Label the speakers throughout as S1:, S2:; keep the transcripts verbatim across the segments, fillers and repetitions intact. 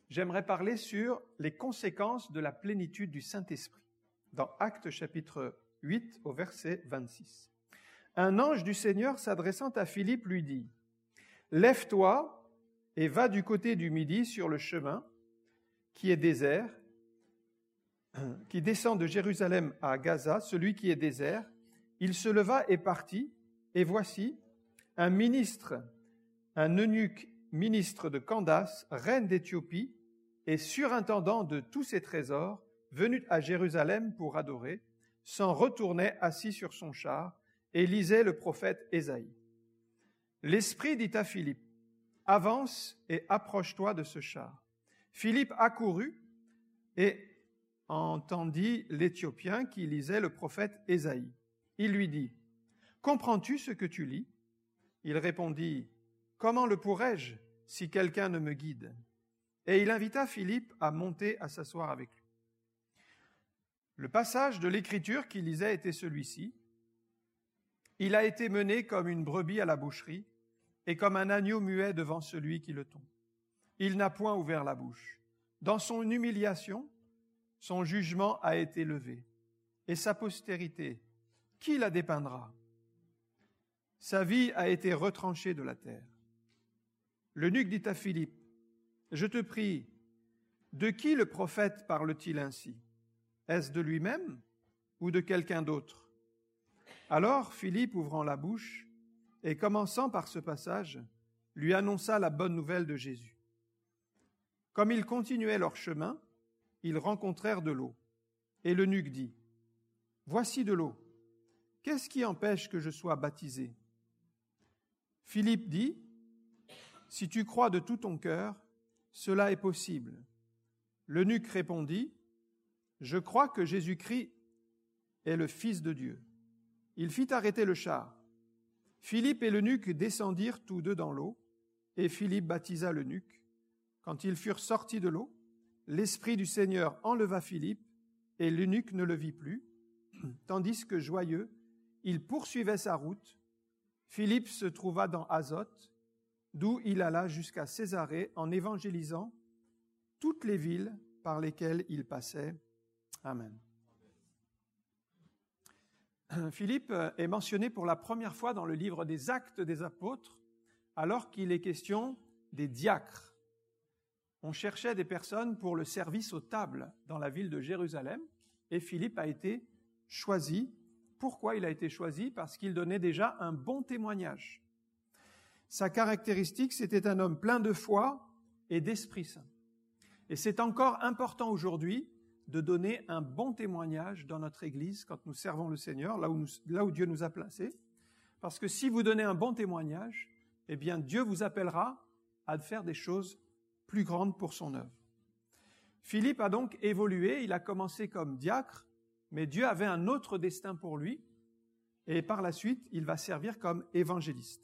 S1: j'aimerais parler sur les conséquences de la plénitude du Saint-Esprit, dans Actes chapitre huit au verset vingt-six. Un ange du Seigneur s'adressant à Philippe lui dit « Lève-toi et va du côté du Midi sur le chemin qui est désert, qui descend de Jérusalem à Gaza, celui qui est désert. Il se leva et partit, et voici, un ministre, un eunuque ministre de Candace, reine d'Éthiopie, et surintendant de tous ses trésors, venu à Jérusalem pour adorer, s'en retournait assis sur son char et lisait le prophète Ésaïe. L'Esprit dit à Philippe, « Avance et approche-toi de ce char. » Philippe accourut et entendit l'Éthiopien qui lisait le prophète Ésaïe. Il lui dit, « Comprends-tu ce que tu lis ?» Il répondit, « Comment le pourrais-je si quelqu'un ne me guide ?» Et il invita Philippe à monter à s'asseoir avec lui. Le passage de l'Écriture qu'il lisait était celui-ci. « Il a été mené comme une brebis à la boucherie et comme un agneau muet devant celui qui le tond. Il n'a point ouvert la bouche. Dans son humiliation, son jugement a été levé. Et sa postérité, qui la dépeindra? Sa vie a été retranchée de la terre. » L'eunuque dit à Philippe, « Je te prie, de qui le prophète parle-t-il ainsi? Est-ce de lui-même ou de quelqu'un d'autre? » Alors Philippe, ouvrant la bouche et commençant par ce passage, lui annonça la bonne nouvelle de Jésus. Comme ils continuaient leur chemin, ils rencontrèrent de l'eau. Et l'eunuque dit, « Voici de l'eau. Qu'est-ce qui empêche que je sois baptisé? » Philippe dit, « Si tu crois de tout ton cœur, cela est possible. » L'eunuque répondit, « Je crois que Jésus-Christ est le Fils de Dieu. » Il fit arrêter le char. Philippe et l'eunuque descendirent tous deux dans l'eau, et Philippe baptisa l'eunuque. Quand ils furent sortis de l'eau, l'Esprit du Seigneur enleva Philippe, et l'eunuque ne le vit plus, tandis que, joyeux, il poursuivait sa route. Philippe se trouva dans Azote, d'où il alla jusqu'à Césarée en évangélisant toutes les villes par lesquelles il passait. Amen. Philippe est mentionné pour la première fois dans le livre des Actes des Apôtres, alors qu'il est question des diacres. On cherchait des personnes pour le service aux tables dans la ville de Jérusalem, et Philippe a été choisi. Pourquoi il a été choisi? Parce qu'il donnait déjà un bon témoignage. Sa caractéristique, c'était un homme plein de foi et d'Esprit Saint. Et c'est encore important aujourd'hui de donner un bon témoignage dans notre Église quand nous servons le Seigneur, là où, nous, là où Dieu nous a placés. Parce que si vous donnez un bon témoignage, eh bien Dieu vous appellera à faire des choses plus grandes pour son œuvre. Philippe a donc évolué, il a commencé comme diacre, mais Dieu avait un autre destin pour lui, et par la suite, il va servir comme évangéliste.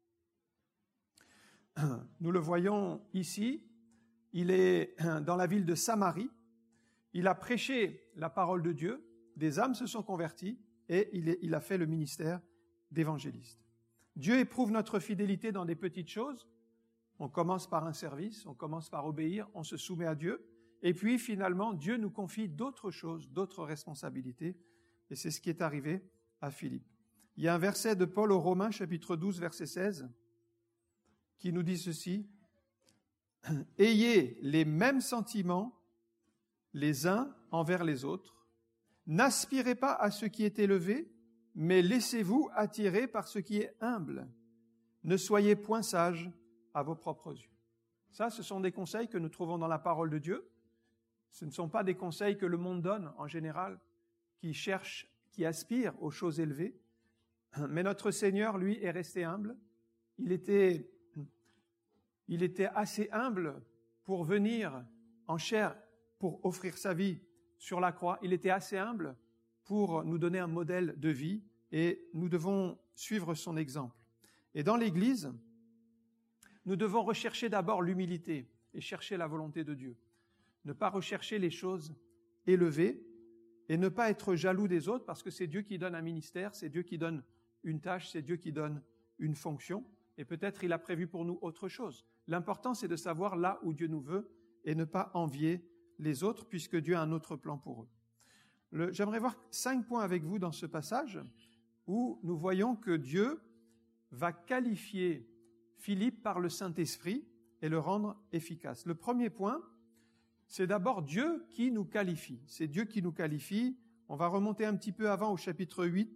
S1: Nous le voyons ici, il est dans la ville de Samarie, il a prêché la parole de Dieu, des âmes se sont converties, et il, est, il a fait le ministère d'évangéliste. Dieu éprouve notre fidélité dans des petites choses. On commence par un service, on commence par obéir, on se soumet à Dieu, et puis finalement, Dieu nous confie d'autres choses, d'autres responsabilités, et c'est ce qui est arrivé à Philippe. Il y a un verset de Paul aux Romains, chapitre douze, verset seize, qui nous dit ceci, « Ayez les mêmes sentiments les uns envers les autres, n'aspirez pas à ce qui est élevé, mais laissez-vous attirer par ce qui est humble. Ne soyez point sages à vos propres yeux. » Ça, ce sont des conseils que nous trouvons dans la parole de Dieu. Ce ne sont pas des conseils que le monde donne en général, qui cherchent, qui aspirent aux choses élevées. Mais notre Seigneur, lui, est resté humble. Il était, il était assez humble pour venir en chair, pour offrir sa vie sur la croix. Il était assez humble pour nous donner un modèle de vie et nous devons suivre son exemple. Et dans l'Église, nous devons rechercher d'abord l'humilité et chercher la volonté de Dieu. Ne pas rechercher les choses élevées et ne pas être jaloux des autres parce que c'est Dieu qui donne un ministère, c'est Dieu qui donne une tâche, c'est Dieu qui donne une fonction et peut-être il a prévu pour nous autre chose. L'important, c'est de savoir là où Dieu nous veut et ne pas envier les autres, puisque Dieu a un autre plan pour eux. Le, j'aimerais voir cinq points avec vous dans ce passage où nous voyons que Dieu va qualifier Philippe par le Saint-Esprit et le rendre efficace. Le premier point, c'est d'abord Dieu qui nous qualifie. C'est Dieu qui nous qualifie. On va remonter un petit peu avant au chapitre huit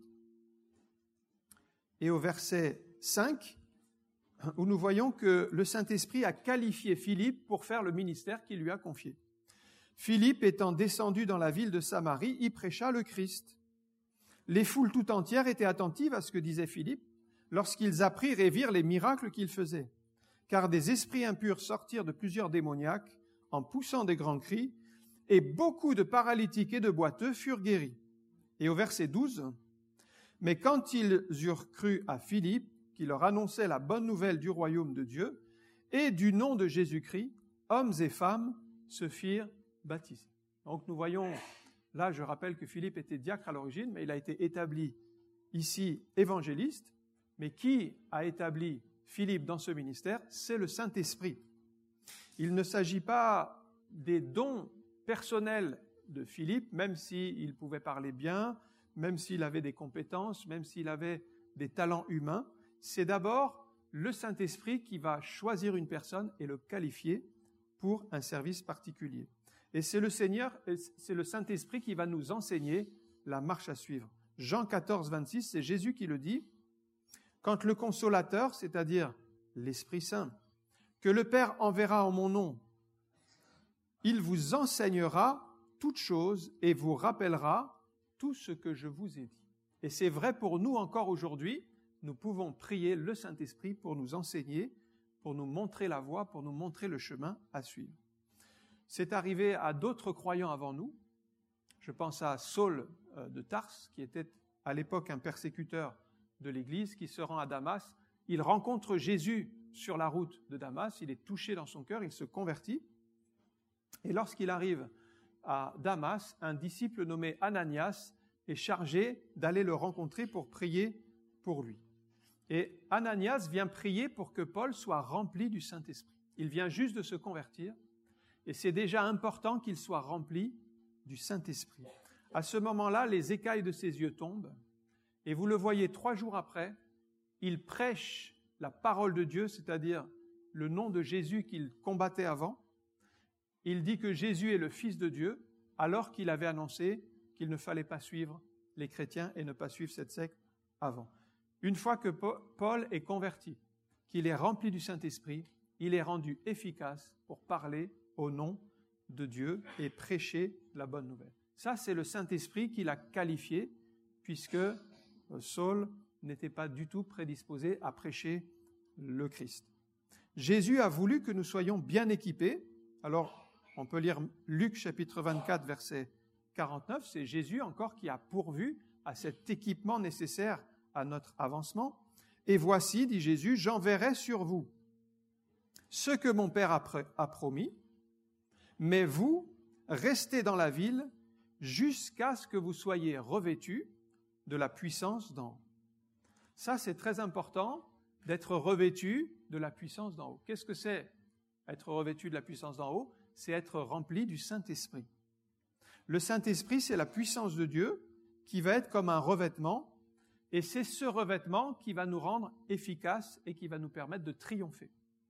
S1: et au verset cinq, où nous voyons que le Saint-Esprit a qualifié Philippe pour faire le ministère qu'il lui a confié. Philippe étant descendu dans la ville de Samarie, y prêcha le Christ. Les foules tout entières étaient attentives à ce que disait Philippe lorsqu'ils apprirent et virent les miracles qu'il faisait. Car des esprits impurs sortirent de plusieurs démoniaques en poussant des grands cris, et beaucoup de paralytiques et de boiteux furent guéris. Et au verset douze, « Mais quand ils eurent cru à Philippe, qui leur annonçait la bonne nouvelle du royaume de Dieu, et du nom de Jésus-Christ, hommes et femmes se firent baptisés. » Donc nous voyons, là je rappelle que Philippe était diacre à l'origine, mais il a été établi ici évangéliste. Mais qui a établi Philippe dans ce ministère? C'est le Saint-Esprit. Il ne s'agit pas des dons personnels de Philippe, même s'il pouvait parler bien, même s'il avait des compétences, même s'il avait des talents humains. C'est d'abord le Saint-Esprit qui va choisir une personne et le qualifier pour un service particulier. Et c'est le Seigneur, c'est le Saint-Esprit qui va nous enseigner la marche à suivre. Jean quatorze, vingt-six, c'est Jésus qui le dit. « Quand le Consolateur, c'est-à-dire l'Esprit Saint, que le Père enverra en mon nom, il vous enseignera toutes choses et vous rappellera tout ce que je vous ai dit. » Et c'est vrai pour nous encore aujourd'hui, nous pouvons prier le Saint-Esprit pour nous enseigner, pour nous montrer la voie, pour nous montrer le chemin à suivre. C'est arrivé à d'autres croyants avant nous. Je pense à Saul de Tarse, qui était à l'époque un persécuteur de l'Église, qui se rend à Damas. Il rencontre Jésus sur la route de Damas, il est touché dans son cœur, il se convertit. Et lorsqu'il arrive à Damas, un disciple nommé Ananias est chargé d'aller le rencontrer pour prier pour lui. Et Ananias vient prier pour que Paul soit rempli du Saint-Esprit. Il vient juste de se convertir, et c'est déjà important qu'il soit rempli du Saint-Esprit. À ce moment-là, les écailles de ses yeux tombent, et vous le voyez trois jours après, il prêche la parole de Dieu, c'est-à-dire le nom de Jésus qu'il combattait avant. Il dit que Jésus est le Fils de Dieu, alors qu'il avait annoncé qu'il ne fallait pas suivre les chrétiens et ne pas suivre cette secte avant. Une fois que Paul est converti, qu'il est rempli du Saint-Esprit, il est rendu efficace pour parler au nom de Dieu et prêcher la bonne nouvelle. Ça, c'est le Saint-Esprit qui l'a qualifié, puisque Saul n'était pas du tout prédisposé à prêcher le Christ. Jésus a voulu que nous soyons bien équipés. Alors, on peut lire Luc chapitre vingt-quatre, verset quarante-neuf. C'est Jésus encore qui a pourvu à cet équipement nécessaire à notre avancement. Et voici, dit Jésus, j'enverrai sur vous ce que mon Père a promis, mais vous, restez dans la ville jusqu'à ce que vous soyez revêtus de la puissance d'en haut. Ça, c'est très important, d'être revêtu de la puissance d'en haut. Qu'est-ce que c'est être revêtu de la puissance d'en haut? C'est être rempli du Saint-Esprit. Le Saint-Esprit, c'est la puissance de Dieu qui va être comme un revêtement, et c'est ce revêtement qui va nous rendre efficaces et qui va nous permettre de triompher.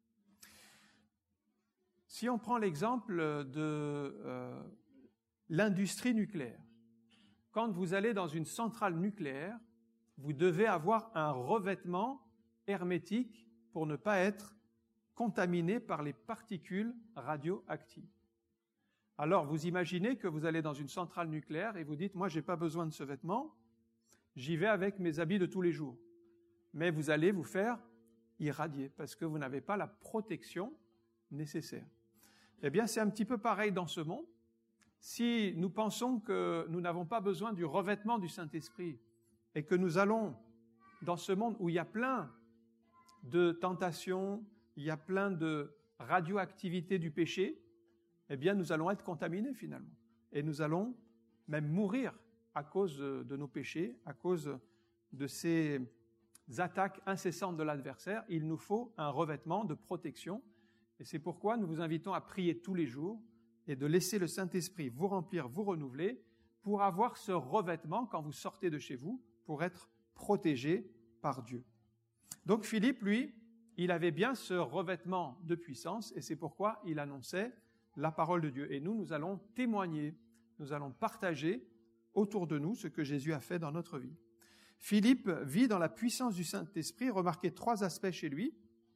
S1: Si on prend l'exemple de euh, l'industrie nucléaire, quand vous allez dans une centrale nucléaire, vous devez avoir un revêtement hermétique pour ne pas être contaminé par les particules radioactives. Alors, vous imaginez que vous allez dans une centrale nucléaire et vous dites « Moi, je n'ai pas besoin de ce vêtement, j'y vais avec mes habits de tous les jours. » Mais vous allez vous faire irradier parce que vous n'avez pas la protection nécessaire. Eh bien, c'est un petit peu pareil dans ce monde. Si nous pensons que nous n'avons pas besoin du revêtement du Saint-Esprit et que nous allons dans ce monde où il y a plein de tentations, il y a plein de radioactivité du péché, eh bien, nous allons être contaminés finalement. Et nous allons même mourir à cause de nos péchés, à cause de ces attaques incessantes de l'adversaire. Il nous faut un revêtement de protection. Et c'est pourquoi nous vous invitons à prier tous les jours et de laisser le Saint-Esprit vous remplir, vous renouveler, pour avoir ce revêtement quand vous sortez de chez vous, pour être protégé par Dieu. Donc Philippe, lui, il avait bien ce revêtement de puissance et c'est pourquoi il annonçait la parole de Dieu. Et nous, nous allons témoigner, nous allons partager autour de nous ce que Jésus a fait dans notre vie. Philippe vit dans la puissance du Saint-Esprit. Remarquez trois aspects chez lui.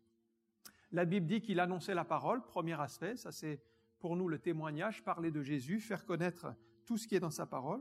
S1: La Bible dit qu'il annonçait la parole, premier aspect, ça c'est pour nous le témoignage, parler de Jésus, faire connaître tout ce qui est dans sa parole.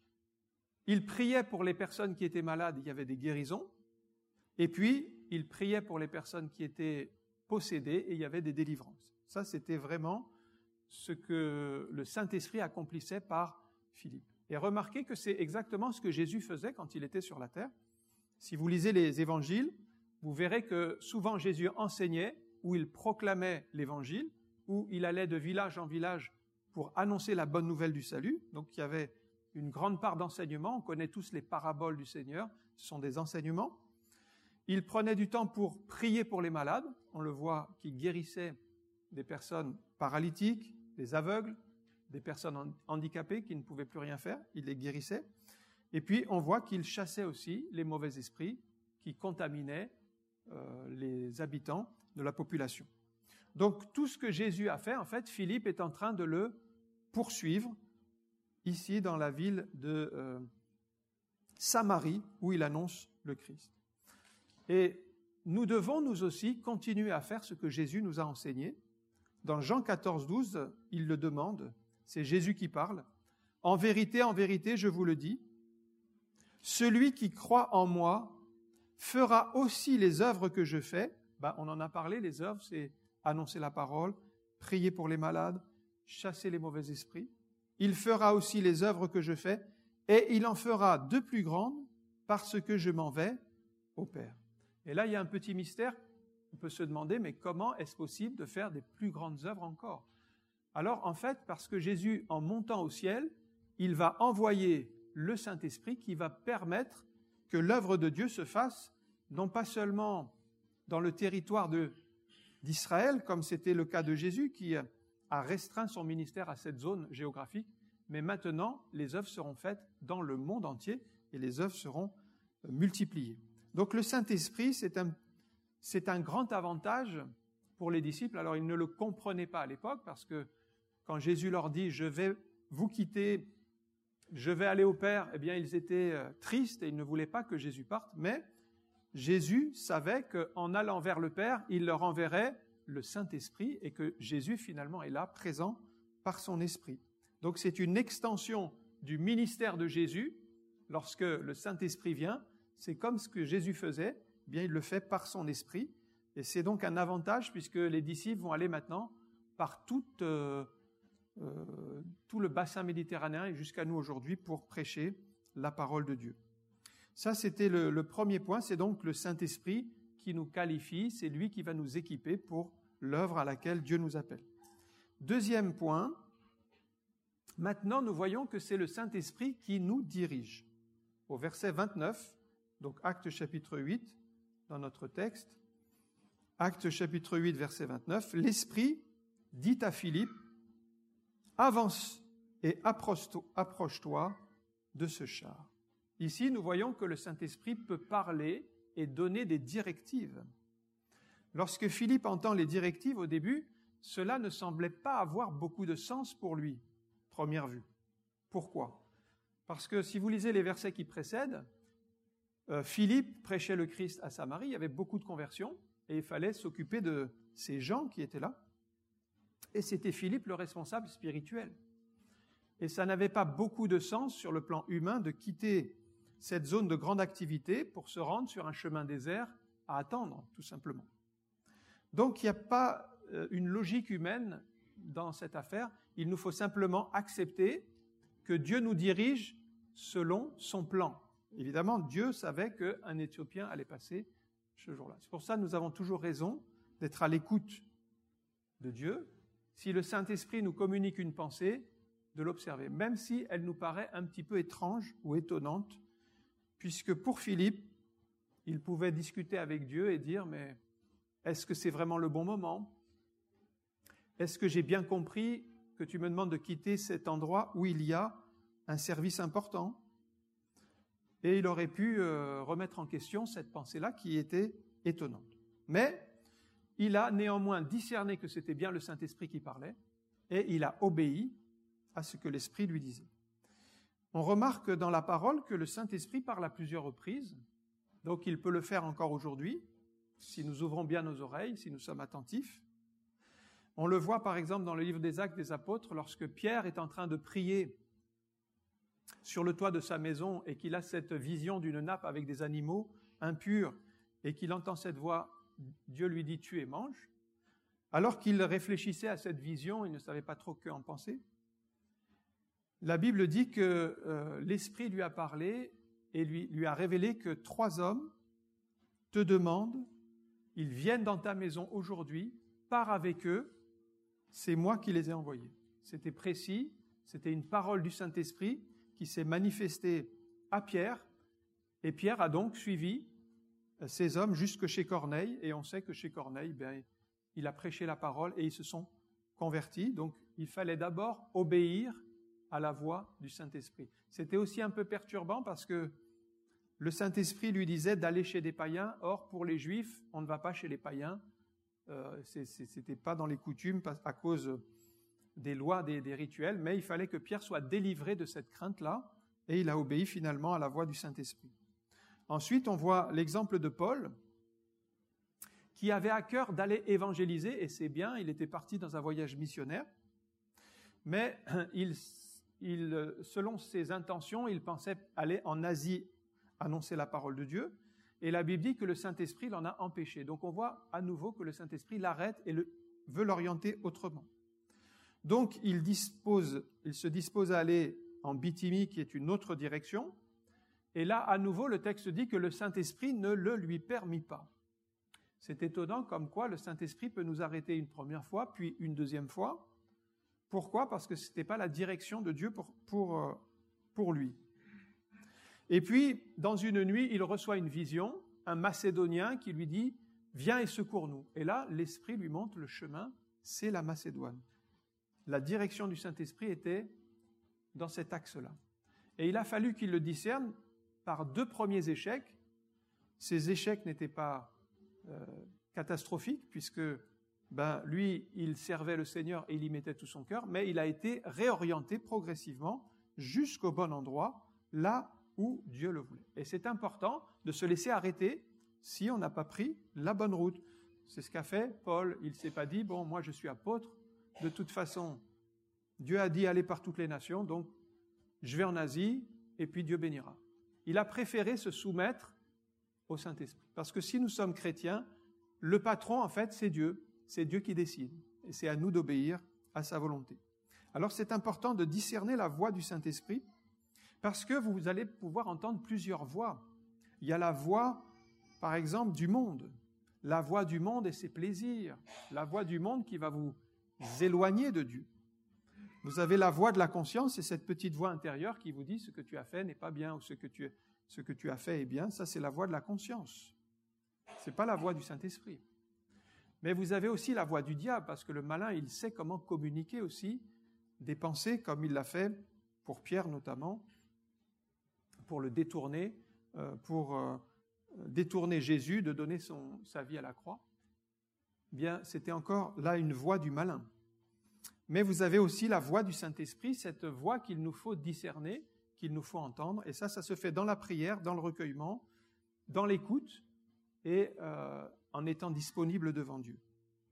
S1: Il priait pour les personnes qui étaient malades, il y avait des guérisons. Et puis, il priait pour les personnes qui étaient possédées et il y avait des délivrances. Ça, c'était vraiment ce que le Saint-Esprit accomplissait par Philippe. Et remarquez que c'est exactement ce que Jésus faisait quand il était sur la terre. Si vous lisez les évangiles, vous verrez que souvent Jésus enseignait, où il proclamait l'évangile, où il allait de village en village pour annoncer la bonne nouvelle du salut. Donc il y avait une grande part d'enseignement. On connaît tous les paraboles du Seigneur, ce sont des enseignements. Il prenait du temps pour prier pour les malades. On le voit qu'il guérissait des personnes paralytiques, des aveugles, des personnes handicapées qui ne pouvaient plus rien faire. Il les guérissait. Et puis on voit qu'il chassait aussi les mauvais esprits qui contaminaient euh, les habitants de la population. Donc tout ce que Jésus a fait, en fait, Philippe est en train de le poursuivre ici dans la ville de euh, Samarie où il annonce le Christ. Et nous devons nous aussi continuer à faire ce que Jésus nous a enseigné. Dans Jean quatorze, douze, il le demande, c'est Jésus qui parle. « En vérité, en vérité, je vous le dis, celui qui croit en moi fera aussi les œuvres que je fais. » Ben, on en a parlé, les œuvres, c'est annoncer la parole, prier pour les malades, chasser les mauvais esprits. Il fera aussi les œuvres que je fais, et il en fera de plus grandes parce que je m'en vais au Père. Et là, il y a un petit mystère. On peut se demander, mais comment est-ce possible de faire des plus grandes œuvres encore? Alors, en fait, parce que Jésus, en montant au ciel, il va envoyer le Saint-Esprit qui va permettre que l'œuvre de Dieu se fasse, non pas seulement dans le territoire de, d'Israël, comme c'était le cas de Jésus, qui a restreint son ministère à cette zone géographique, mais maintenant, les œuvres seront faites dans le monde entier et les œuvres seront multipliées. Donc le Saint-Esprit, c'est un, c'est un grand avantage pour les disciples. Alors ils ne le comprenaient pas à l'époque, parce que quand Jésus leur dit « je vais vous quitter, je vais aller au Père », eh bien ils étaient tristes et ils ne voulaient pas que Jésus parte, mais Jésus savait qu'en allant vers le Père, il leur enverrait le Saint-Esprit et que Jésus finalement est là, présent par son Esprit. Donc c'est une extension du ministère de Jésus. Lorsque le Saint-Esprit vient, c'est comme ce que Jésus faisait, eh bien il le fait par son Esprit. Et c'est donc un avantage puisque les disciples vont aller maintenant par toute, euh, euh, tout le bassin méditerranéen et jusqu'à nous aujourd'hui pour prêcher la parole de Dieu. Ça, c'était le, le premier point, c'est donc le Saint-Esprit qui nous qualifie, c'est lui qui va nous équiper pour l'œuvre à laquelle Dieu nous appelle. Deuxième point, maintenant nous voyons que c'est le Saint-Esprit qui nous dirige. Au verset vingt-neuf, donc Actes chapitre huit, dans notre texte, Actes chapitre huit, verset vingt-neuf, l'Esprit dit à Philippe, « Avance et approche-toi de ce char. » Ici, nous voyons que le Saint-Esprit peut parler et donner des directives. Lorsque Philippe entend les directives au début, cela ne semblait pas avoir beaucoup de sens pour lui, première vue. Pourquoi? Parce que si vous lisez les versets qui précèdent, euh, Philippe prêchait le Christ à Samarie, il y avait beaucoup de conversions, et il fallait s'occuper de ces gens qui étaient là. Et c'était Philippe le responsable spirituel. Et ça n'avait pas beaucoup de sens sur le plan humain de quitter cette zone de grande activité pour se rendre sur un chemin désert à attendre, tout simplement. Donc, il n'y a pas une logique humaine dans cette affaire. Il nous faut simplement accepter que Dieu nous dirige selon son plan. Évidemment, Dieu savait qu'un Éthiopien allait passer ce jour-là. C'est pour ça que nous avons toujours raison d'être à l'écoute de Dieu. Si le Saint-Esprit nous communique une pensée, de l'observer, même si elle nous paraît un petit peu étrange ou étonnante, puisque pour Philippe, il pouvait discuter avec Dieu et dire « mais est-ce que c'est vraiment le bon moment? est-ce que j'ai bien compris que tu me demandes de quitter cet endroit où il y a un service important ? Et il aurait pu euh, remettre en question cette pensée-là qui était étonnante. Mais il a néanmoins discerné que c'était bien le Saint-Esprit qui parlait et il a obéi à ce que l'Esprit lui disait. On remarque dans la parole que le Saint-Esprit parle à plusieurs reprises, donc il peut le faire encore aujourd'hui, si nous ouvrons bien nos oreilles, si nous sommes attentifs. On le voit par exemple dans le livre des Actes des Apôtres, lorsque Pierre est en train de prier sur le toit de sa maison et qu'il a cette vision d'une nappe avec des animaux impurs et qu'il entend cette voix, Dieu lui dit « tue et mange ». Alors qu'il réfléchissait à cette vision, il ne savait pas trop que en penser. La Bible dit que euh, l'Esprit lui a parlé et lui, lui a révélé que trois hommes te demandent, ils viennent dans ta maison aujourd'hui, pars avec eux, c'est moi qui les ai envoyés. C'était précis, c'était une parole du Saint-Esprit qui s'est manifestée à Pierre, et Pierre a donc suivi ces hommes jusque chez Corneille, et on sait que chez Corneille, ben, il a prêché la parole et ils se sont convertis. Donc il fallait d'abord obéir à la voix du Saint-Esprit. C'était aussi un peu perturbant parce que le Saint-Esprit lui disait d'aller chez des païens. Or, pour les Juifs, on ne va pas chez les païens. Euh, c'est, c'est, c'était pas dans les coutumes à cause des lois, des, des rituels, mais il fallait que Pierre soit délivré de cette crainte-là et il a obéi finalement à la voix du Saint-Esprit. Ensuite, on voit l'exemple de Paul qui avait à cœur d'aller évangéliser, et c'est bien, il était parti dans un voyage missionnaire, mais il, il, selon ses intentions, il pensait aller en Asie annoncer la parole de Dieu, et la Bible dit que le Saint-Esprit l'en a empêché. Donc on voit à nouveau que le Saint-Esprit l'arrête et le, veut l'orienter autrement. Donc il, dispose, il se dispose à aller en Bithynie, qui est une autre direction, et là, à nouveau, le texte dit que le Saint-Esprit ne le lui permit pas. C'est étonnant comme quoi le Saint-Esprit peut nous arrêter une première fois, puis une deuxième fois. Pourquoi ? Parce que ce n'était pas la direction de Dieu pour, pour, pour lui. Et puis, dans une nuit, il reçoit une vision, un Macédonien qui lui dit « Viens et secours-nous ». Et là, l'Esprit lui montre le chemin, c'est la Macédoine. La direction du Saint-Esprit était dans cet axe-là. Et il a fallu qu'il le discerne par deux premiers échecs. Ces échecs n'étaient pas euh, catastrophiques, puisque ben, lui, il servait le Seigneur et il y mettait tout son cœur, mais il a été réorienté progressivement jusqu'au bon endroit, là où Dieu le voulait. Et c'est important de se laisser arrêter si on n'a pas pris la bonne route. C'est ce qu'a fait Paul. Il ne s'est pas dit, bon, moi je suis apôtre, de toute façon, Dieu a dit aller par toutes les nations, donc je vais en Asie et puis Dieu bénira. Il a préféré se soumettre au Saint-Esprit. Parce que si nous sommes chrétiens, le patron, en fait, c'est Dieu. C'est Dieu qui décide. Et c'est à nous d'obéir à sa volonté. Alors, c'est important de discerner la voix du Saint-Esprit parce que vous allez pouvoir entendre plusieurs voix. Il y a la voix, par exemple, du monde. La voix du monde et ses plaisirs. La voix du monde qui va vous éloigner de Dieu. Vous avez la voix de la conscience, c'est cette petite voix intérieure qui vous dit ce que tu as fait n'est pas bien ou ce que tu, ce que tu as fait est bien. Ça, c'est la voix de la conscience. Ce n'est pas la voix du Saint-Esprit. Mais vous avez aussi la voix du diable, parce que le malin, il sait comment communiquer aussi des pensées, comme il l'a fait pour Pierre notamment, pour le détourner, euh, pour euh, détourner Jésus de donner son, sa vie à la croix. Bien, c'était encore là une voix du malin. Mais vous avez aussi la voix du Saint-Esprit, cette voix qu'il nous faut discerner, qu'il nous faut entendre. Et ça, ça se fait dans la prière, dans le recueillement, dans l'écoute et euh, en étant disponible devant Dieu.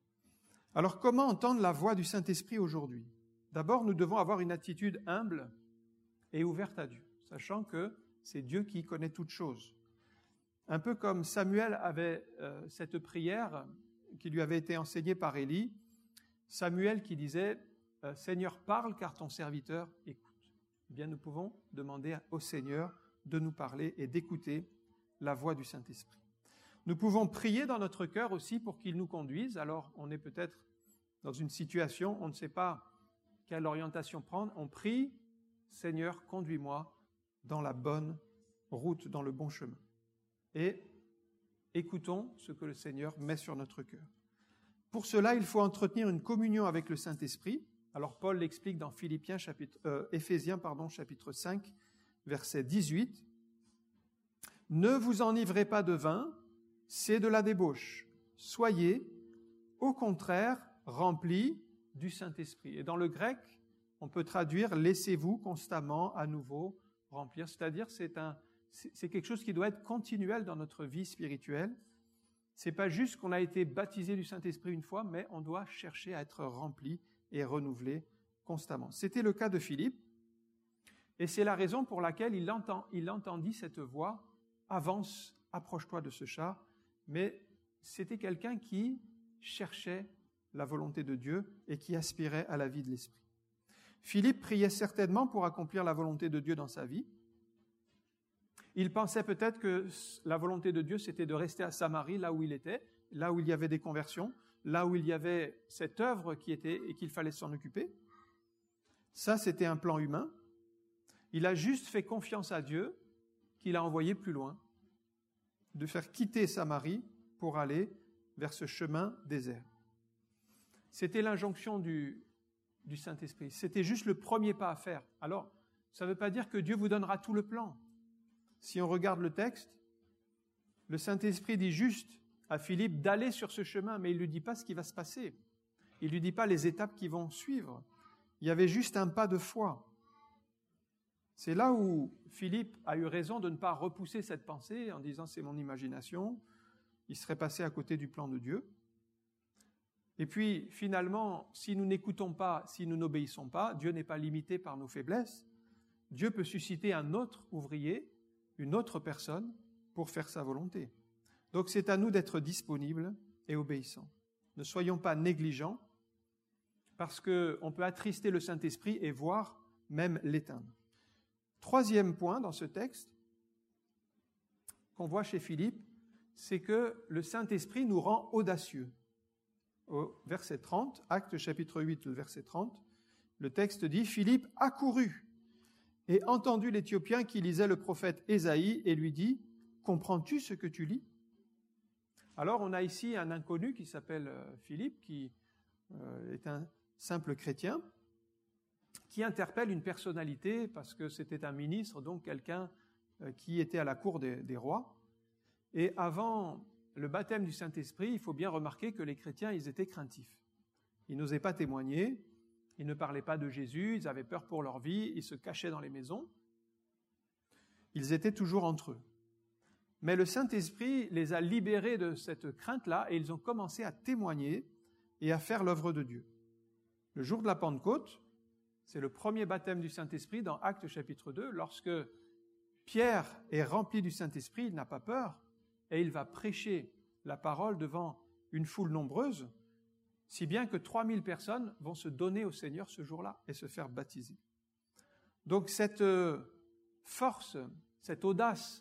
S1: Alors, comment entendre la voix du Saint-Esprit aujourd'hui ? D'abord, nous devons avoir une attitude humble et ouverte à Dieu, sachant que c'est Dieu qui connaît toutes choses. Un peu comme Samuel avait euh, cette prière qui lui avait été enseignée par Élie, Samuel qui disait « Seigneur, parle car ton serviteur écoute ». Eh bien, nous pouvons demander au Seigneur de nous parler et d'écouter la voix du Saint-Esprit. Nous pouvons prier dans notre cœur aussi pour qu'il nous conduise. Alors, on est peut-être dans une situation, on ne sait pas quelle orientation prendre. On prie « Seigneur, conduis-moi dans la bonne route, dans le bon chemin ». Et écoutons ce que le Seigneur met sur notre cœur. Pour cela, il faut entretenir une communion avec le Saint-Esprit. Alors Paul l'explique dans Philippiens, chapitre, euh, Éphésiens, pardon, chapitre cinq, verset dix-huit. « Ne vous enivrez pas de vin, c'est de la débauche. Soyez, au contraire, remplis du Saint-Esprit. » Et dans le grec, on peut traduire « laissez-vous constamment à nouveau remplir », c'est-à-dire c'est un, c'est quelque chose qui doit être continuel dans notre vie spirituelle. C'est pas juste qu'on a été baptisé du Saint-Esprit une fois, mais on doit chercher à être rempli et renouvelé constamment. C'était le cas de Philippe, et c'est la raison pour laquelle il, entend, il entendit cette voix « Avance, approche-toi de ce char », mais c'était quelqu'un qui cherchait la volonté de Dieu et qui aspirait à la vie de l'Esprit. Philippe priait certainement pour accomplir la volonté de Dieu dans sa vie. Il pensait peut-être que la volonté de Dieu, c'était de rester à Samarie, là où il était, là où il y avait des conversions, là où il y avait cette œuvre qui était et qu'il fallait s'en occuper. Ça, c'était un plan humain. Il a juste fait confiance à Dieu, qu'il a envoyé plus loin, de faire quitter Samarie pour aller vers ce chemin désert. C'était l'injonction du, du Saint-Esprit. C'était juste le premier pas à faire. Alors, ça ne veut pas dire que Dieu vous donnera tout le plan. Si on regarde le texte, le Saint-Esprit dit juste à Philippe d'aller sur ce chemin, mais il ne lui dit pas ce qui va se passer. Il ne lui dit pas les étapes qui vont suivre. Il y avait juste un pas de foi. C'est là où Philippe a eu raison de ne pas repousser cette pensée en disant « c'est mon imagination », il serait passé à côté du plan de Dieu. Et puis, finalement, si nous n'écoutons pas, si nous n'obéissons pas, Dieu n'est pas limité par nos faiblesses. Dieu peut susciter un autre ouvrier, une autre personne, pour faire sa volonté. Donc, c'est à nous d'être disponibles et obéissants. Ne soyons pas négligents, parce qu'on peut attrister le Saint-Esprit et voir même l'éteindre. Troisième point dans ce texte qu'on voit chez Philippe, c'est que le Saint-Esprit nous rend audacieux. Au verset trente, Actes chapitre huit, le verset trente, le texte dit « Philippe accourut et entendu l'Éthiopien qui lisait le prophète Ésaïe et lui dit « Comprends-tu ce que tu lis ?» Alors on a ici un inconnu qui s'appelle Philippe, qui euh, est un simple chrétien, qui interpelle une personnalité parce que c'était un ministre, donc quelqu'un euh, qui était à la cour des, des rois. Et avant le baptême du Saint-Esprit, il faut bien remarquer que les chrétiens, ils étaient craintifs. Ils n'osaient pas témoigner, ils ne parlaient pas de Jésus, ils avaient peur pour leur vie, ils se cachaient dans les maisons. Ils étaient toujours entre eux. Mais le Saint-Esprit les a libérés de cette crainte-là et ils ont commencé à témoigner et à faire l'œuvre de Dieu. Le jour de la Pentecôte, c'est le premier baptême du Saint-Esprit dans Actes chapitre deux, lorsque Pierre est rempli du Saint-Esprit, il n'a pas peur, et il va prêcher la parole devant une foule nombreuse, si bien que trois mille personnes vont se donner au Seigneur ce jour-là et se faire baptiser. Donc cette force, cette audace,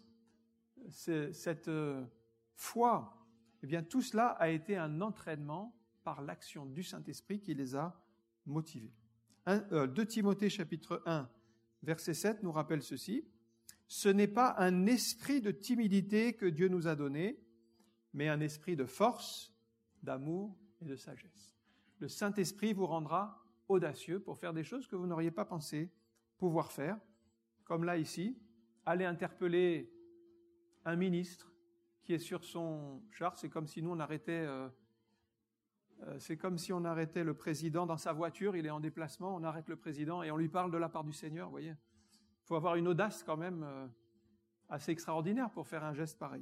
S1: cette foi, eh bien tout cela a été un entraînement par l'action du Saint-Esprit qui les a motivés. deux Timothée chapitre un, verset sept nous rappelle ceci. « Ce n'est pas un esprit de timidité que Dieu nous a donné, mais un esprit de force, d'amour et de sagesse. » Le Saint-Esprit vous rendra audacieux pour faire des choses que vous n'auriez pas pensé pouvoir faire, comme là ici, aller interpeller un ministre qui est sur son char. C'est comme si nous on arrêtait, euh, euh, c'est comme si on arrêtait le président dans sa voiture, il est en déplacement, on arrête le président et on lui parle de la part du Seigneur, vous voyez. Il faut avoir une audace quand même euh, assez extraordinaire pour faire un geste pareil.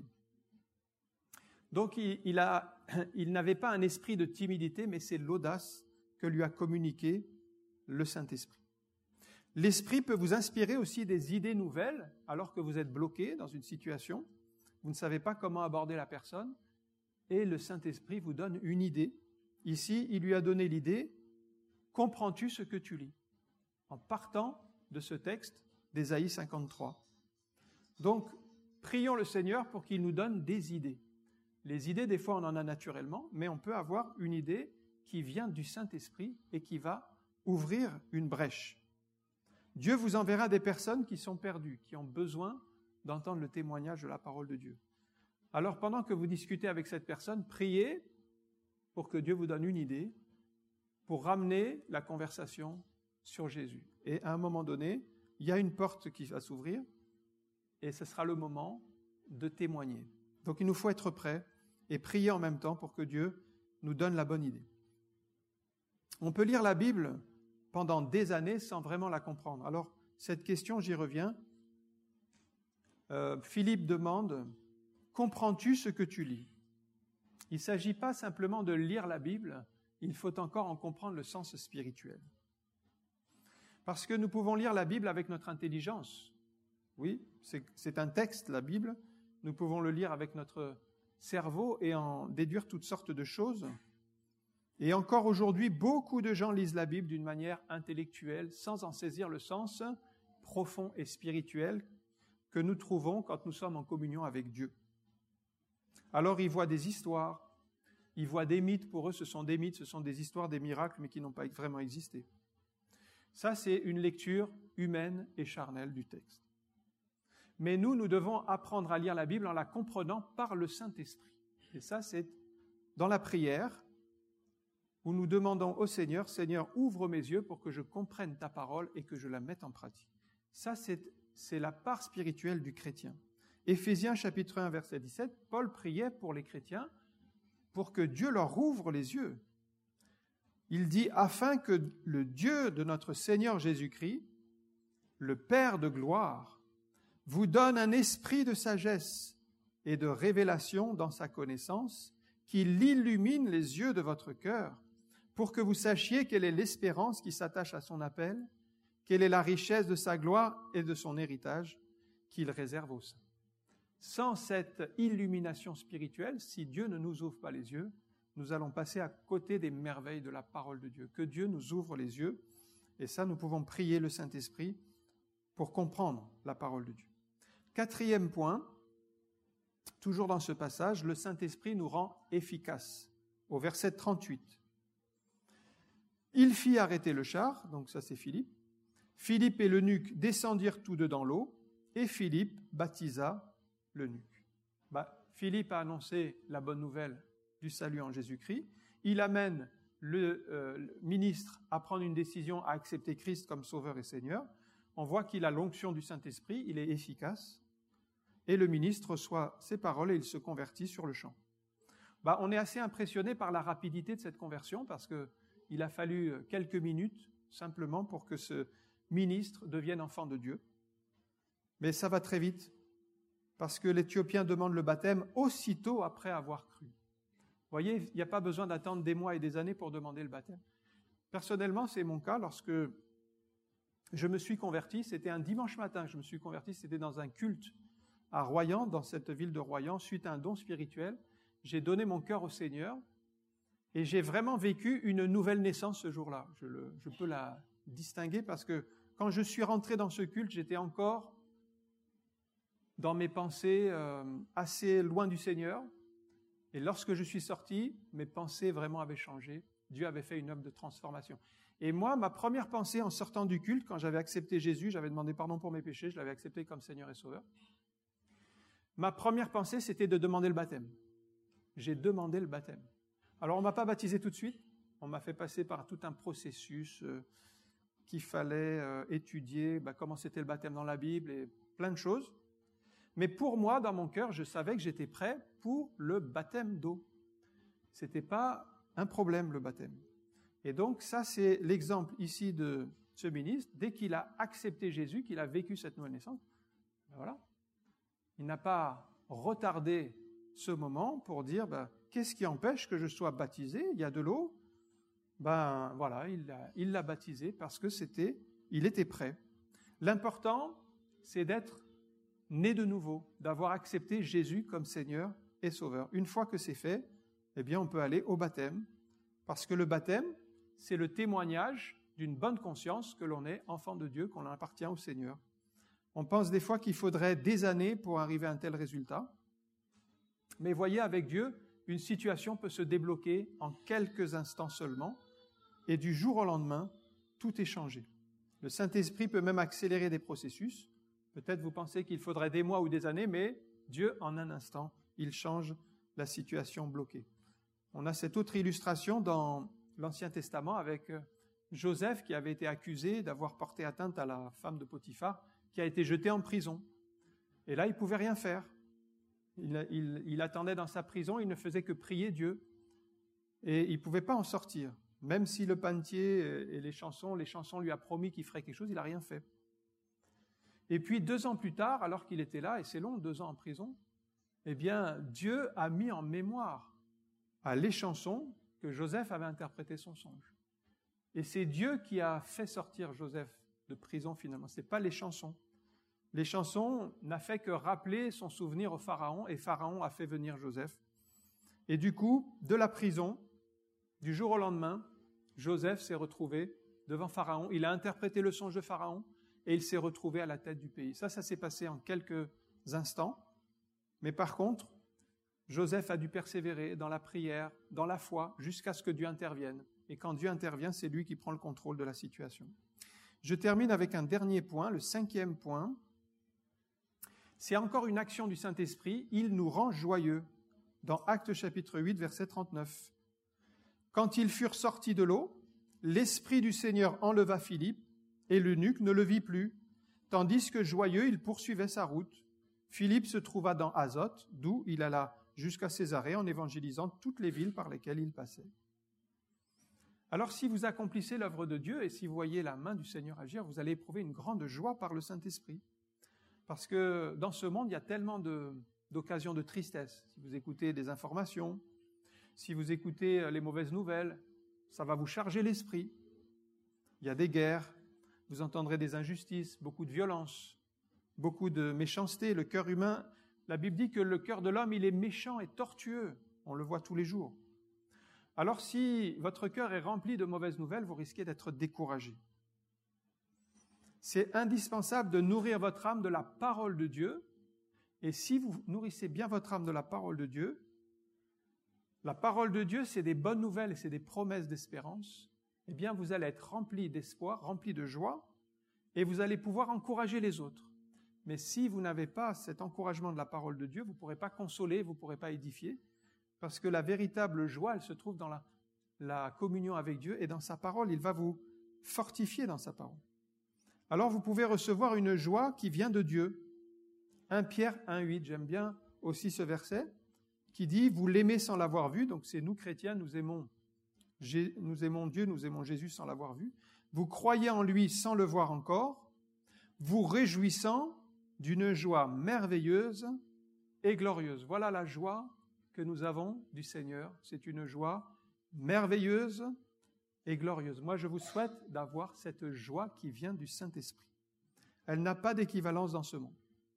S1: Donc il, il, a, il n'avait pas un esprit de timidité, mais c'est l'audace que lui a communiqué le Saint-Esprit. L'Esprit peut vous inspirer aussi des idées nouvelles alors que vous êtes bloqué dans une situation, vous ne savez pas comment aborder la personne, et le Saint-Esprit vous donne une idée. Ici, il lui a donné l'idée « Comprends-tu ce que tu lis ?» en partant de ce texte d'Ésaïe cinquante-trois. Donc, prions le Seigneur pour qu'il nous donne des idées. Les idées, des fois, on en a naturellement, mais on peut avoir une idée qui vient du Saint-Esprit et qui va ouvrir une brèche. Dieu vous enverra des personnes qui sont perdues, qui ont besoin d'entendre le témoignage de la parole de Dieu. Alors, pendant que vous discutez avec cette personne, priez pour que Dieu vous donne une idée, pour ramener la conversation sur Jésus. Et à un moment donné, il y a une porte qui va s'ouvrir, et ce sera le moment de témoigner. Donc il nous faut être prêts et prier en même temps pour que Dieu nous donne la bonne idée. On peut lire la Bible pendant des années sans vraiment la comprendre. Alors, cette question, j'y reviens. Euh, Philippe demande, « Comprends-tu ce que tu lis ?» Il ne s'agit pas simplement de lire la Bible, il faut encore en comprendre le sens spirituel. Parce que nous pouvons lire la Bible avec notre intelligence. Oui, c'est, c'est un texte, la Bible. Nous pouvons le lire avec notre cerveau et en déduire toutes sortes de choses. Et encore aujourd'hui, beaucoup de gens lisent la Bible d'une manière intellectuelle, sans en saisir le sens profond et spirituel que nous trouvons quand nous sommes en communion avec Dieu. Alors ils voient des histoires, ils voient des mythes, pour eux ce sont des mythes, ce sont des histoires, des miracles, mais qui n'ont pas vraiment existé. Ça, c'est une lecture humaine et charnelle du texte. Mais nous, nous devons apprendre à lire la Bible en la comprenant par le Saint-Esprit. Et ça, c'est dans la prière, où nous demandons au Seigneur, « Seigneur, ouvre mes yeux pour que je comprenne ta parole et que je la mette en pratique. » Ça, c'est, c'est la part spirituelle du chrétien. Éphésiens chapitre un, verset dix-sept, Paul priait pour les chrétiens pour que Dieu leur ouvre les yeux. Il dit « Afin que le Dieu de notre Seigneur Jésus-Christ, le Père de gloire, vous donne un esprit de sagesse et de révélation dans sa connaissance, qu'il illumine les yeux de votre cœur, pour que vous sachiez quelle est l'espérance qui s'attache à son appel, quelle est la richesse de sa gloire et de son héritage qu'il réserve aux saints. » Sans cette illumination spirituelle, si Dieu ne nous ouvre pas les yeux, nous allons passer à côté des merveilles de la parole de Dieu. Que Dieu nous ouvre les yeux, et ça, nous pouvons prier le Saint-Esprit pour comprendre la parole de Dieu. Quatrième point, toujours dans ce passage, le Saint-Esprit nous rend efficaces. Au verset trente-huit. Il fit arrêter le char, donc ça c'est Philippe. Philippe et l'eunuque descendirent tous deux dans l'eau, et Philippe baptisa l'eunuque. Bah, Philippe a annoncé la bonne nouvelle du salut en Jésus-Christ. Il amène le, euh, le ministre à prendre une décision, à accepter Christ comme Sauveur et Seigneur. On voit qu'il a l'onction du Saint-Esprit, il est efficace. Et le ministre reçoit ses paroles et il se convertit sur le champ. Bah, on est assez impressionné par la rapidité de cette conversion parce qu'il a fallu quelques minutes simplement pour que ce ministre devienne enfant de Dieu. Mais ça va très vite parce que l'Éthiopien demande le baptême aussitôt après avoir cru. Vous voyez, il n'y a pas besoin d'attendre des mois et des années pour demander le baptême. Personnellement, c'est mon cas. Lorsque je me suis converti, c'était un dimanche matin que je me suis converti, c'était dans un culte à Royan, dans cette ville de Royan, suite à un don spirituel. J'ai donné mon cœur au Seigneur et j'ai vraiment vécu une nouvelle naissance ce jour-là. Je, le, je peux la distinguer parce que quand je suis rentré dans ce culte, j'étais encore dans mes pensées euh, assez loin du Seigneur. Et lorsque je suis sorti, mes pensées vraiment avaient changé. Dieu avait fait une œuvre de transformation. Et moi, ma première pensée en sortant du culte, quand j'avais accepté Jésus, j'avais demandé pardon pour mes péchés, je l'avais accepté comme Seigneur et Sauveur. Ma première pensée, c'était de demander le baptême. J'ai demandé le baptême. Alors, on ne m'a pas baptisé tout de suite. On m'a fait passer par tout un processus euh, qu'il fallait euh, étudier, bah, comment c'était le baptême dans la Bible et plein de choses. Mais pour moi, dans mon cœur, je savais que j'étais prêt pour le baptême d'eau. Ce n'était pas un problème, le baptême. Et donc, ça, c'est l'exemple ici de ce ministre. Dès qu'il a accepté Jésus, qu'il a vécu cette nouvelle naissance, ben voilà. Il n'a pas retardé ce moment pour dire ben, qu'est-ce qui empêche que je sois baptisé? Il y a de l'eau. Ben voilà, il l'a, il l'a baptisé parce que c'était, il était prêt. L'important, c'est d'être né de nouveau, d'avoir accepté Jésus comme Seigneur et Sauveur. Une fois que c'est fait, eh bien, on peut aller au baptême, parce que le baptême, c'est le témoignage d'une bonne conscience que l'on est enfant de Dieu, qu'on appartient au Seigneur. On pense des fois qu'il faudrait des années pour arriver à un tel résultat, mais voyez, avec Dieu, une situation peut se débloquer en quelques instants seulement, et du jour au lendemain, tout est changé. Le Saint-Esprit peut même accélérer des processus. Peut-être vous pensez qu'il faudrait des mois ou des années, mais Dieu, en un instant, il change la situation bloquée. On a cette autre illustration dans l'Ancien Testament avec Joseph qui avait été accusé d'avoir porté atteinte à la femme de Potiphar, qui a été jeté en prison. Et là, il ne pouvait rien faire. Il, il, il attendait dans sa prison, il ne faisait que prier Dieu. Et il ne pouvait pas en sortir. Même si le panetier et les chansons, les chansons lui a promis qu'il ferait quelque chose, il n'a rien fait. Et puis, deux ans plus tard, alors qu'il était là, et c'est long, deux ans en prison, eh bien, Dieu a mis en mémoire à les chansons que Joseph avait interprété son songe. Et c'est Dieu qui a fait sortir Joseph de prison finalement, ce n'est pas les chansons. Les chansons n'a fait que rappeler son souvenir au Pharaon, et Pharaon a fait venir Joseph. Et du coup, de la prison, du jour au lendemain, Joseph s'est retrouvé devant Pharaon, il a interprété le songe de Pharaon, et il s'est retrouvé à la tête du pays. Ça, ça s'est passé en quelques instants. Mais par contre, Joseph a dû persévérer dans la prière, dans la foi, jusqu'à ce que Dieu intervienne. Et quand Dieu intervient, c'est lui qui prend le contrôle de la situation. Je termine avec un dernier point, le cinquième point. C'est encore une action du Saint-Esprit. Il nous rend joyeux. Dans Actes chapitre huit, verset trente-neuf. Quand ils furent sortis de l'eau, l'Esprit du Seigneur enleva Philippe, et l'eunuque ne le vit plus, tandis que joyeux, il poursuivait sa route. Philippe se trouva dans Azote, d'où il alla jusqu'à Césarée en évangélisant toutes les villes par lesquelles il passait. Alors si vous accomplissez l'œuvre de Dieu et si vous voyez la main du Seigneur agir, vous allez éprouver une grande joie par le Saint-Esprit. Parce que dans ce monde, il y a tellement de, d'occasions de tristesse. Si vous écoutez des informations, si vous écoutez les mauvaises nouvelles, ça va vous charger l'esprit. Il y a des guerres, vous entendrez des injustices, beaucoup de violence, beaucoup de méchanceté. Le cœur humain, la Bible dit que le cœur de l'homme, il est méchant et tortueux. On le voit tous les jours. Alors si votre cœur est rempli de mauvaises nouvelles, vous risquez d'être découragé. C'est indispensable de nourrir votre âme de la parole de Dieu. Et si vous nourrissez bien votre âme de la parole de Dieu, la parole de Dieu, c'est des bonnes nouvelles et c'est des promesses d'espérance. Eh bien, vous allez être rempli d'espoir, rempli de joie, et vous allez pouvoir encourager les autres. Mais si vous n'avez pas cet encouragement de la parole de Dieu, vous ne pourrez pas consoler, vous ne pourrez pas édifier, parce que la véritable joie, elle se trouve dans la, la communion avec Dieu et dans sa parole. Il va vous fortifier dans sa parole. Alors vous pouvez recevoir une joie qui vient de Dieu. premier Pierre un huit, j'aime bien aussi ce verset, qui dit « Vous l'aimez sans l'avoir vu », donc c'est nous chrétiens, nous aimons, nous aimons Dieu, nous aimons Jésus sans l'avoir vu. « Vous croyez en lui sans le voir encore, vous réjouissant d'une joie merveilleuse et glorieuse. » Voilà la joie que nous avons du Seigneur. C'est une joie merveilleuse et glorieuse. Moi, je vous souhaite d'avoir cette joie qui vient du Saint-Esprit. Elle n'a pas d'équivalence dans ce monde.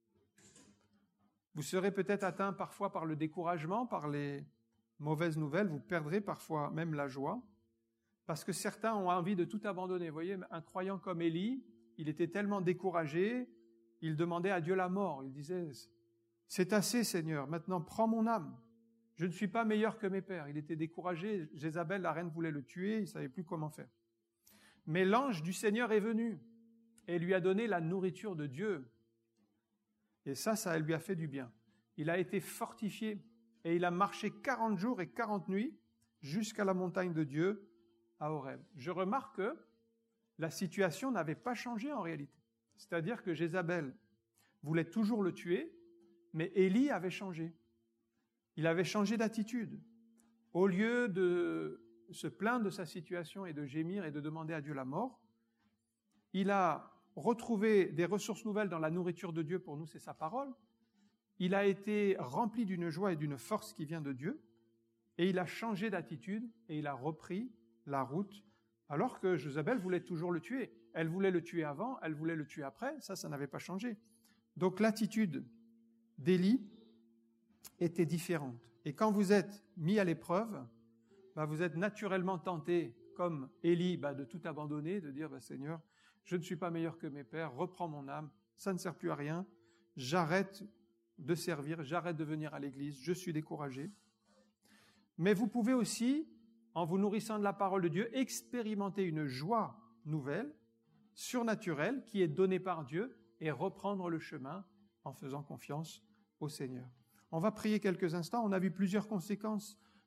S1: Vous serez peut-être atteint parfois par le découragement, par les mauvaises nouvelles. Vous perdrez parfois même la joie, parce que certains ont envie de tout abandonner. Vous voyez, un croyant comme Élie, il était tellement découragé, il demandait à Dieu la mort. Il disait « C'est assez, Seigneur, maintenant prends mon âme. Je ne suis pas meilleur que mes pères. » Il était découragé. Jézabel, la reine, voulait le tuer. Il ne savait plus comment faire. Mais l'ange du Seigneur est venu et lui a donné la nourriture de Dieu. Et ça, ça lui a fait du bien. Il a été fortifié et il a marché quarante jours et quarante nuits jusqu'à la montagne de Dieu à Horeb. Je remarque que la situation n'avait pas changé en réalité. C'est-à-dire que Jézabel voulait toujours le tuer, mais Élie avait changé. Il avait changé d'attitude. Au lieu de se plaindre de sa situation et de gémir et de demander à Dieu la mort, il a retrouvé des ressources nouvelles dans la nourriture de Dieu. Pour nous, c'est sa parole. Il a été rempli d'une joie et d'une force qui vient de Dieu, et il a changé d'attitude et il a repris la route, alors que Jézabel voulait toujours le tuer. Elle voulait le tuer avant, elle voulait le tuer après, ça, ça n'avait pas changé. Donc l'attitude d'Élie était différente. Et quand vous êtes mis à l'épreuve, bah, vous êtes naturellement tenté, comme Élie, bah, de tout abandonner, de dire bah, « Seigneur, je ne suis pas meilleur que mes pères, reprends mon âme, ça ne sert plus à rien, j'arrête de servir, j'arrête de venir à l'église, je suis découragé. » Mais vous pouvez aussi, en vous nourrissant de la parole de Dieu, expérimenter une joie nouvelle, surnaturelle, qui est donnée par Dieu, et reprendre le chemin en faisant confiance au Seigneur. On va prier quelques instants. On a vu plusieurs conséquences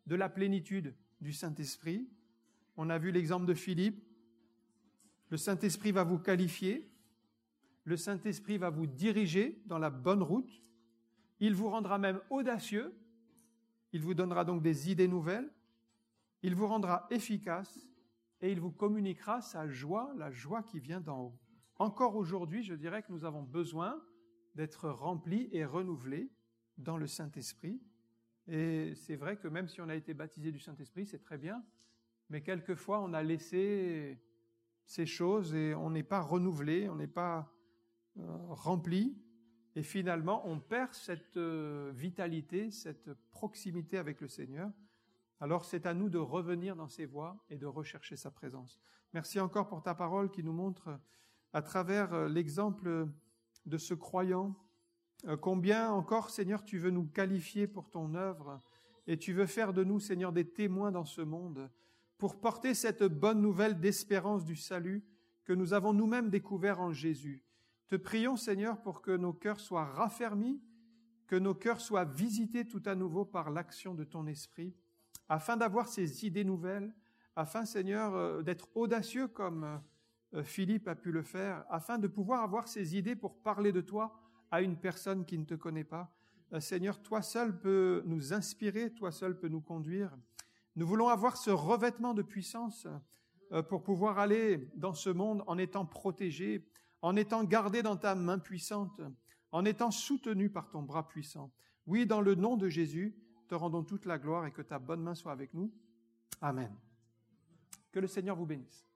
S1: de la plénitude du Saint-Esprit. On a vu l'exemple de Philippe. Le Saint-Esprit va vous qualifier. Le Saint-Esprit va vous diriger dans la bonne route. Il vous rendra même audacieux. Il vous donnera donc des idées nouvelles. Il vous rendra efficace et il vous communiquera sa joie, la joie qui vient d'en haut. Encore aujourd'hui, je dirais que nous avons besoin d'être remplis et renouvelés dans le Saint-Esprit. Et c'est vrai que même si on a été baptisé du Saint-Esprit, c'est très bien, mais quelquefois on a laissé ces choses et on n'est pas renouvelé, on n'est pas euh, rempli, et finalement on perd cette euh, vitalité, cette proximité avec le Seigneur. Alors c'est à nous de revenir dans ses voies et de rechercher sa présence. Merci encore pour ta parole qui nous montre à travers l'exemple de ce croyant combien encore, Seigneur, tu veux nous qualifier pour ton œuvre et tu veux faire de nous, Seigneur, des témoins dans ce monde pour porter cette bonne nouvelle d'espérance du salut que nous avons nous-mêmes découvert en Jésus. Te prions, Seigneur, pour que nos cœurs soient raffermis, que nos cœurs soient visités tout à nouveau par l'action de ton Esprit, afin d'avoir ces idées nouvelles, afin, Seigneur, d'être audacieux comme Philippe a pu le faire, afin de pouvoir avoir ces idées pour parler de toi à une personne qui ne te connaît pas. Seigneur, toi seul peux nous inspirer, toi seul peux nous conduire. Nous voulons avoir ce revêtement de puissance pour pouvoir aller dans ce monde en étant protégés, en étant gardés dans ta main puissante, en étant soutenus par ton bras puissant. Oui, dans le nom de Jésus, te rendons toute la gloire et que ta bonne main soit avec nous. Amen. Que le Seigneur vous bénisse.